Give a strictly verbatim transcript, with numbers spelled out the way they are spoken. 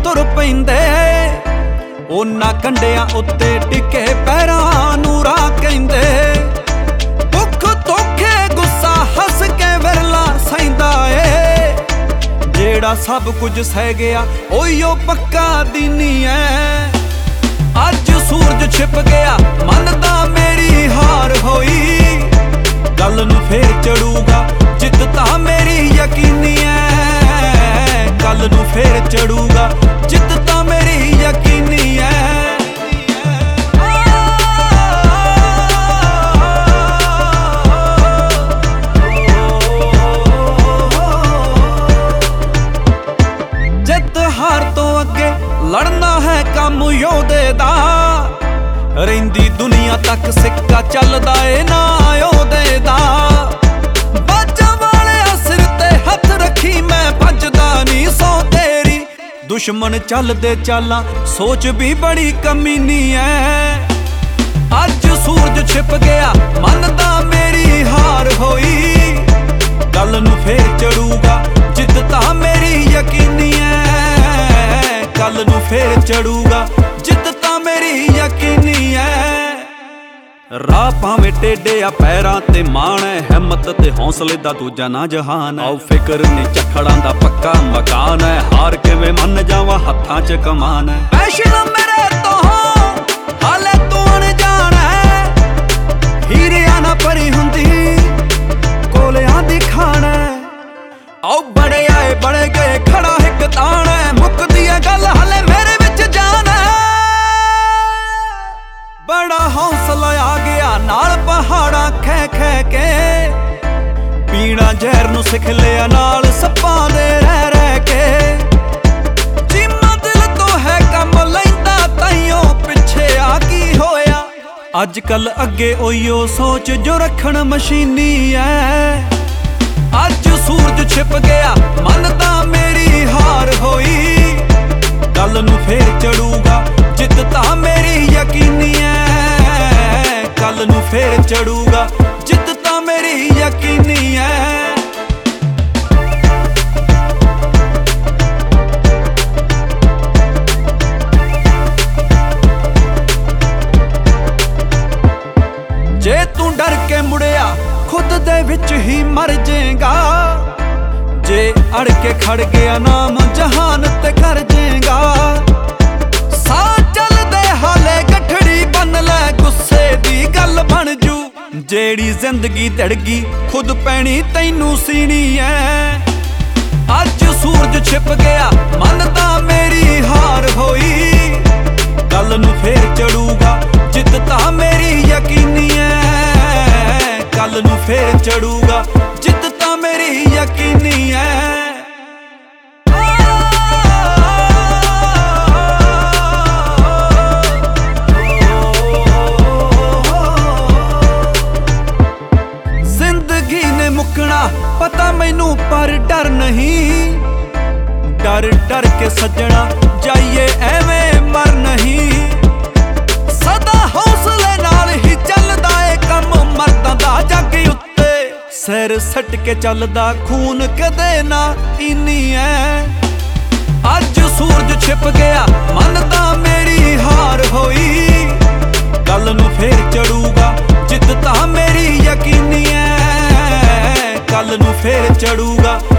तुर पैंदे उन्हां कंडियां उत्ते टिके पैरां नूं राह कहंदे। दुख धोखे गुस्सा हस के विरला सहिंदा ए जेड़ा सब कुछ सह गया ओहिओ पक्का दीनी है। अज सूरज छिप गया मनदा मेरी हार होई गल नूं फेर चढ़ूगा जित तां मेरी यकीनी है। गल नूं फेर चढ़ूगा जित तां मेरी यकीनी है। जित हार तो अगे लड़ना है काम योधे दा रहिंदी दुनिया तक सिक्का चलदा ए ना योधे दा। बाजां वाले सिर ते हथ रखी मैं भजदा नी सौ तेरी दुश्मन चलदे चालां सोच भी बड़ी कमीनी है। अज सूरज छिप गया मनदा मेरी हार होई गल नूं फेर चढ़ूगा जित तां मेरी यकीनी है। गल नूं फेर चढ़ूगा जित तां मेरी यकीनी है। राह भावें टेढ़े आ पैरां ते मान है हिम्मत ते हौसले दा दूजा ना जहान है। आओ फिक्र नी झक्खड़ां दा पक्का मकान है हार किवें मन जावां हत्थां च कमान है। पैशन मेरे तो हाले तू अनजान है हीरिया ना भरी हुंदी कोलियां दी खान है। आओ बड़े आए बड़े गए खड़ा हिक तान है मुकदी है गल हाले मेरे विच जान है। बड़ा हौसला आ गया नाल पहाड़ा खे खे के पीना जहर नूं सिख लिया नाल सप्पां दे रह रह के। जिम्मा दिल तो है कम लैंदा ताइयों पिछे आ की होया अज कल अगे ओहिओ सोच जो रखण मशीनी है। अज सूरज छिप गया मनदा मेरी हार होई गल नूं फेर चढ़ूगा जित तां मेरी यकीनी है। गल नूं फेर चढ़ूगा जित तां मेरी यकीनी है। जे तू डर के मुड़िया खुद दे विच ही मर जाएगा जे अड़ के खड़ गया नाम जहान ते कर जाएगा। साह चल दे हाले गठड़ी बन ले गुस्से दी गल बन जू जेड़ी जिंदगी तड़गी खुद पैनी तैनू सीनी है। अज सूरज छिप गया मनदा मेरी हार होई गल नूं फेर चढ़ूगा जित तां मेरी यकीनी है। गल नूं फेर चढ़ूगा जित तां मेरी यकीनी है। जिंदगी ने मुकना पता मैनू पर डर नहीं डर डर के सजना जाइए एवें मर नहीं। सदा हौसले नाल ही चलदा ए कम मरदां दा जग उत्ते सिर सट के चलदा खून कदे ना इनी है। अज सूरज छिप गया मनदा मेरी हार होई गल नूं फेर चढ़ूगा जित तां मेरी यकीनी है। गल नूं फेर चढ़ूगा